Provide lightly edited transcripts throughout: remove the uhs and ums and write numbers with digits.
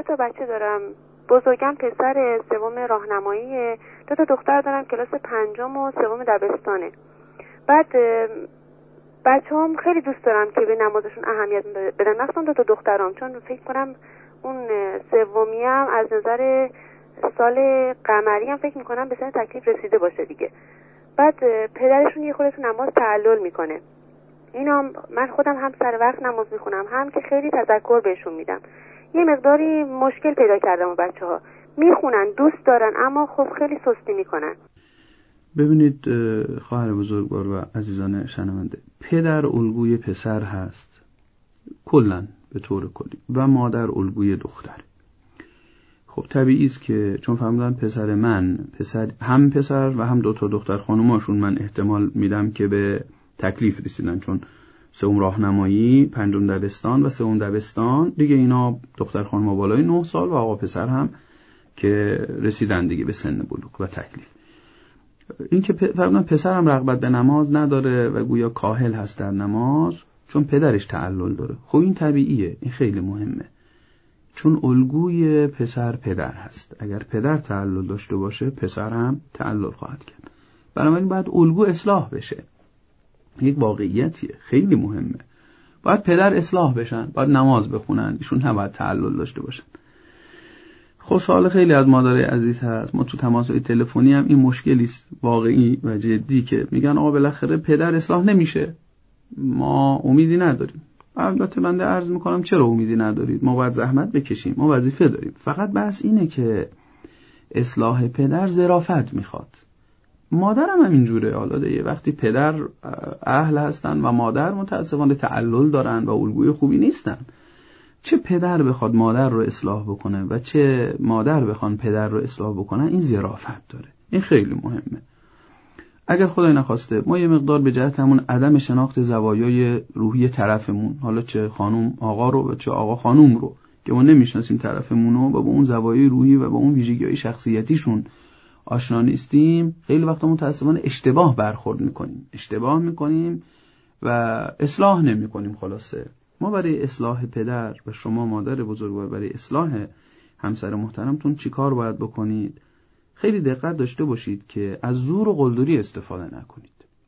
تا بچه دارم. بزرگم پسر سوم راهنمایی، 2 تا دختر دارم کلاس 5 و 3 دبستانه. بعد بچه‌هام خیلی دوست دارم که به نمازشون اهمیت بدن، مخصوصا 2 تا دخترام، چون فکر کنم اون سومی هم از نظر سال قمری هم فکر میکنم به سن تکلیف رسیده باشه دیگه. بعد پدرشون یه خورده تو نماز تعلل میکنه. اینا من خودم هم سر وقت نماز میخونم، هم که خیلی تذکر بهشون میدم. یه مقداری مشکل پیدا کردم و بچه‌ها میخونن، دوست دارن، اما خب خیلی سستی میکنن. ببینید خواهر بزرگوار و عزیزان شنونده، پدر الگوی پسر هست کلاً به طور کلی و مادر الگوی دختر. خب طبیعی است که چون فهمیدن پسر من هم پسر و هم 2 تا دختر خانوماشون من احتمال میدم که به تکلیف رسیدن، چون 3 راهنمایی، 5 دبستان و 3 دبستان دیگه، اینا دختر خانوما بالای 9 سال و آقا پسر هم که رسیدن دیگه به سن بلوغ و تکلیف. این که فهمیدن پسر هم رغبت به نماز نداره و گویا کاهل هست در نماز چون پدرش تعلل داره. خب این طبیعیه، این خیلی مهمه، چون الگوی پدر هست. اگر پدر تعلل داشته باشه پسر هم تعلل خواهد کرد. بنابراین باید الگو اصلاح بشه. یک واقعیتیه، خیلی مهمه. باید پدر اصلاح بشن، باید نماز بخونن، ایشون نباید تعلل داشته باشن. خب سوال خیلی از مادرای عزیز هست، ما تو تماس‌های تلفنی هم این مشکلی است واقعی و جدی که میگن آقا بالاخره پدر اصلاح نمیشه، ما امیدی نداریم. البته بنده عرض میکنم چرا امیدی ندارید؟ ما باید زحمت بکشیم، ما وظیفه داریم. فقط بحث اینه که اصلاح پدر ظرافت میخواد. مادرم هم اینجوره. حالا دیگه وقتی پدر اهل هستن و مادر متاسفانه تعلل دارن و الگوی خوبی نیستن، چه پدر بخواد مادر رو اصلاح بکنه و چه مادر بخوان پدر رو اصلاح بکنن، این ظرافت داره. این خیلی مهمه. اگر خدای نخواسته ما یه مقدار به جهت همون عدم شناخت زوایای روحی طرفمون، حالا چه خانم آقا رو و چه آقا خانم رو، که ما نمیشناسیم طرفمون رو و با اون زوایای روحی و با اون ویژگی‌های شخصیتیشون آشنا نیستیم، خیلی وقتا متأسفانه اشتباه برخورد میکنیم و اصلاح نمی‌کنیم. خلاصه ما برای اصلاح پدر و شما مادر بزرگوار برای اصلاح همسر محترمتون چیکار باید بکنید؟ خیلی دقت داشته باشید که از زور و قلدری استفاده نکنید.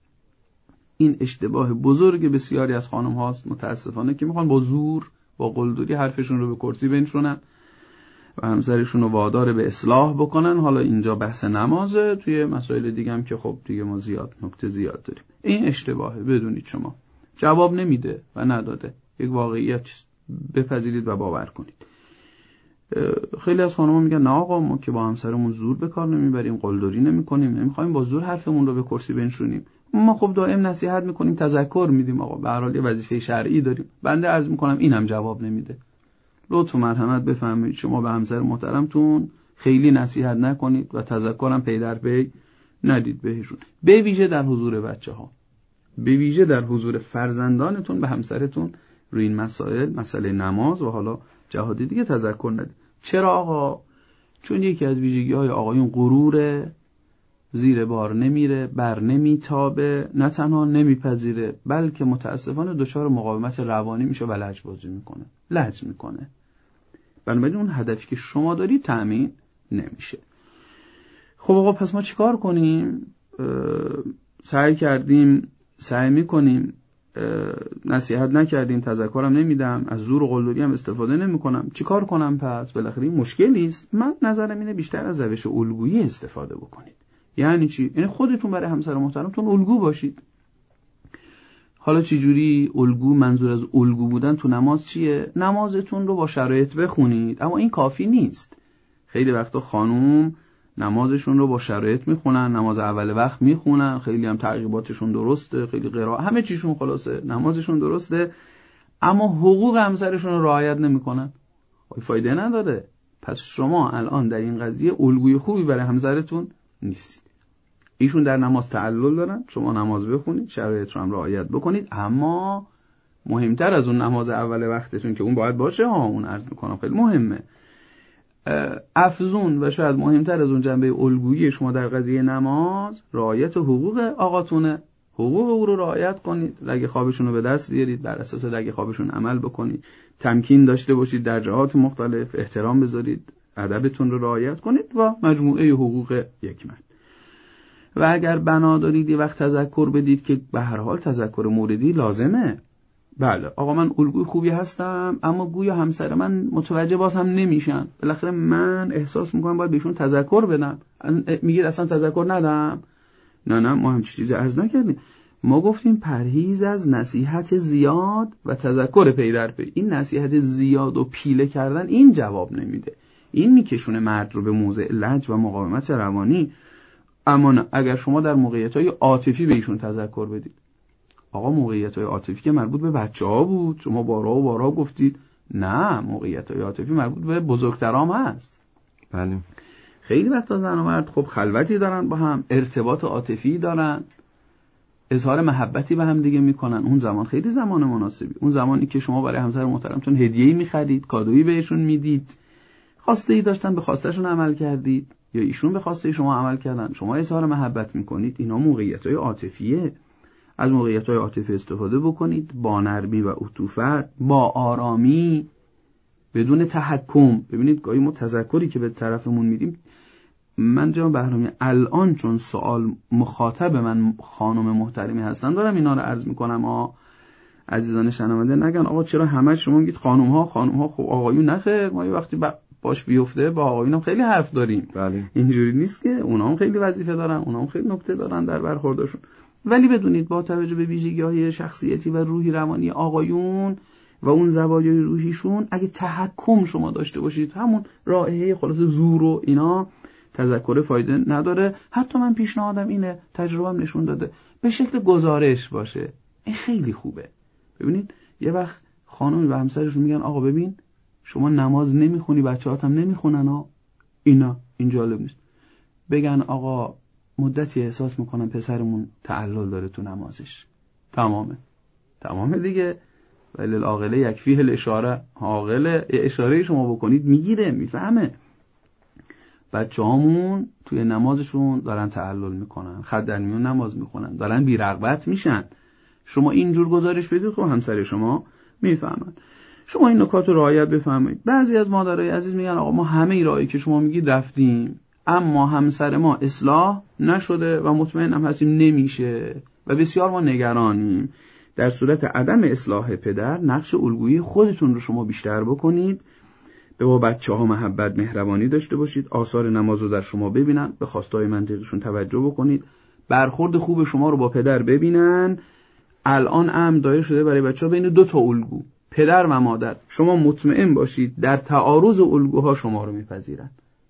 این اشتباه بزرگ بسیاری از خانم هاست متاسفانه که میخوان با زور با قلدری حرفشون رو به کرسی بنشونن و همسرشون رو وادار به اصلاح بکنن. حالا اینجا بحث نمازه، توی مسائل دیگه هم که خب دیگه ما نکته زیاد داریم. این اشتباهه، بدونید شما جواب نمیده و نداده، یک واقعیت بپذیرید و باور کنید. خیلی از خانم‌ها میگن نه آقا ما که با همسرمون زور به کار نمیبریم، قلدری نمی‌کنیم، نمی‌خوایم با زور حرفمون رو به کرسی بنشونیم. ما خب دائم نصیحت می‌کنیم، تذکر میدیم، آقا به هر حال یه وظیفه شرعی داریم. بنده عرض می‌کنم اینم جواب نمیده. لطف و مرحمت بفرمایید شما به همسر محترمتون خیلی نصیحت نکنید و تذکرم پی در پی ندید بهشون، به ویژه در حضور بچه‌ها، به ویژه در حضور فرزندانتون به همسرتون روی این مسائل، مسئله نماز و حالا جهاد دیگه تذکر ندید. چرا آقا؟ چون یکی از ویژگی‌های آقایون غروره، زیر بار نمیره، بر نمیتابه، نه تنها نمیپذیره بلکه متاسفانه دچار مقاومت روانی میشه و لج میکنه. بنابراین اون هدفی که شما دارید تأمین نمیشه. خب آقا پس ما چیکار کنیم؟ سعی میکنیم، نصیحت نکردیم، تذکرم نمیدم، از زور و قلدری هم استفاده نمیکنم. چیکار کنم پس؟ بالاخره این مشکلی است. من نظرم اینه بیشتر از روش الگویی استفاده بکنید. یعنی چی؟ یعنی خودتون برای همسر محترمتون الگو باشید. حالا چه جوری الگو؟ منظور از الگو بودن تو نماز چیه؟ نمازتون رو با شرایط بخونید، اما این کافی نیست. خیلی وقتا خانوم نمازشون رو با شرایط میخونن، نماز اول وقت میخونن، خیلی هم تعقیباتشون درسته، خیلی قرائت، همه چیشون خلاصه نمازشون درسته، اما حقوق همسرشون رو رعایت نمیکنن. فایده نداره. پس شما الان در این قضیه الگوی خوبی برای همسرتون نیستید. ایشون در نماز تعلل دارن، شما نماز بخونید، شرایط رو هم رعایت بکنید، اما مهمتر از اون نماز اول وقتتون که اون باید باشه، اون عرض میکنم خیلی مهمه، افزون و شاید مهمتر از اون جنبه الگویی شما در قضیه نماز رعایت حقوق آقاتونه. حقوق او رو رعایت کنید، رگ خوابشون رو به دست بیارید، بر اساس رگ خوابشون عمل بکنید، تمکین داشته باشید در جهات مختلف، احترام بذارید، ادبتون رو رعایت کنید و مجموعه حقوق یک مرد. و اگر بنا دارید یه وقت تذکر بدید که به هر حال تذکر موردی لازمه. بله آقا من الگوی خوبی هستم اما گویا همسر من متوجه باز هم نمیشن، بالاخره من احساس میکنم باید بهشون تذکر بدم. میگید اصلا تذکر ندم؟ نه ما هم چیزی عرض نکردیم. ما گفتیم پرهیز از نصیحت زیاد و تذکر پی در پی. این نصیحت زیاد و پیله کردن این جواب نمیده، این میکشونه مرد رو به موضع لج و مقاومت روانی. اما نه، اگر شما در موقعیت‌های عاطفی به ایشون تذکر بدید، آقا موقعیت‌های عاطفی که مربوط به بچه‌ها بود، شما بارها گفتید نه، موقعیت‌های عاطفی مربوط به بزرگترام هست. بله. خیلی وقتا زن و مرد خب خلوتی دارن با هم، ارتباط عاطفی دارن، اظهار محبتی به هم دیگه میکنن. اون زمان خیلی زمان مناسبی، اون زمانی که شما برای همسر محترمتون هدیه‌ای می‌خرید، کادویی بهشون میدید، خواسته‌ای داشتن به خواسته‌شون عمل کردید یا ایشون به خواسته شما عمل کردن، شما اظهار محبت میکنید. اینا موقعیت‌های عاطفیه. از موقعیت‌های عاطفی استفاده بکنید، با نرمی و عطوفت، با آرامی، بدون تحکم. ببینید گاهی ما تذکری که به طرفمون میدیم، من جناب بهرامی الان چون سوال مخاطب من خانم محترمی هستن دارم اینا رو عرض میکنم. عزیزان شنونده نگن آقا چرا همه شما میگید خانم ها خب آقایون نخیر، ما یه وقتی باش بیفته با آقایون هم خیلی حرف داریم. بله. اینجوری نیست که اونا هم خیلی وظیفه دارن، اونا هم خیلی نکته دارن در برخوردشون. ولی بدونید با توجه به ویژگی‌های شخصیتی و روحی روانی آقایون و اون زوایای روحیشون، اگه تحکم شما داشته باشید، همون رائحه خلاص زور و اینا، تذکر فایده نداره. حتی من پیشنهادم اینه، تجربه‌ام نشون داده، به شکل گزارش باشه. این خیلی خوبه. ببینید یه وقت خانمی به همسرشون میگن آقا ببین شما نماز نمیخونی، بچه‌هات هم نمیخونن ها. این جالب نیست. بگن آقا مدتی احساس میکنم پسرمون تعلل داره تو نمازش. تمامه دیگه. ولی العاقله یکفیه الاشاره. عاقل اشاره شما بکنید میگیره، میفهمه. بچه‌هامون توی نمازشون دارن تعلل میکنن، خط در میون نماز میخونن، دارن بی‌رغبت میشن. شما اینجور گزارش بدید خب همسر شما میفهمن. شما این نکات رو رعایت بفرمایید. بعضی از مادرای عزیز میگن آقا ما همه ایرایی که شما میگید رفتیم اما همسر ما اصلاح نشده و مطمئنم هستیم نمیشه و بسیار ما نگرانیم. در صورت عدم اصلاح پدر نقش الگویی خودتون رو شما بیشتر بکنید، به بچه‌ها محبت مهربانی داشته باشید، آثار نماز رو در شما ببینن، به خواستهای منطقشون توجه بکنید، برخورد خوب شما رو با پدر ببینن. الان امر دایر شده برای بچه‌ها بین دو تا الگو، پدر و مادر. شما مطمئن باشید در تعارض الگوها شما رو میپذیرن.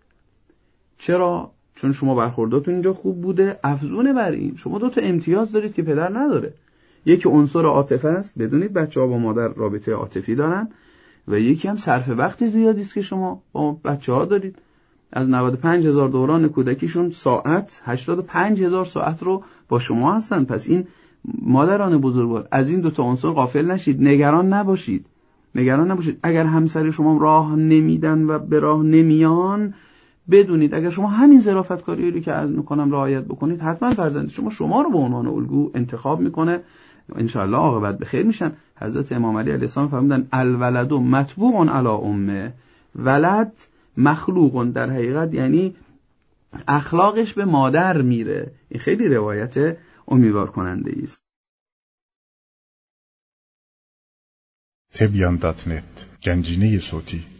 چرا؟ چون شما برخورداتون اینجا خوب بوده. افزون بر این شما دو تا امتیاز دارید که پدر نداره. یکی عنصر عاطفه است، بدونید بچه‌ها با مادر رابطه عاطفی دارن، و یکی هم صرف وقت زیادی است که شما با بچه‌ها دارید. از 95,000 دوران کودکیشون ساعت 85,000 ساعت رو با شما هستن. پس این مادران بزرگوار از این دو تا عنصر غافل نشید، نگران نباشید. اگر همسر شما راه نمیدن و به راه نمیان، بدونید اگر شما همین ظرافت‌کاری رو که عرض میکنم رعایت بکنید، حتما فرزند شما رو به عنوان الگو انتخاب میکنه. ان شاء الله عاقبت به خیر میشن. حضرت امام علی علیه السلام فرمودن الولد مطبوع علی امه. ولد مخلوق در حقیقت یعنی اخلاقش به مادر میره. این خیلی روایت امیدوار کننده است. تبیان.net گنجینه صوتی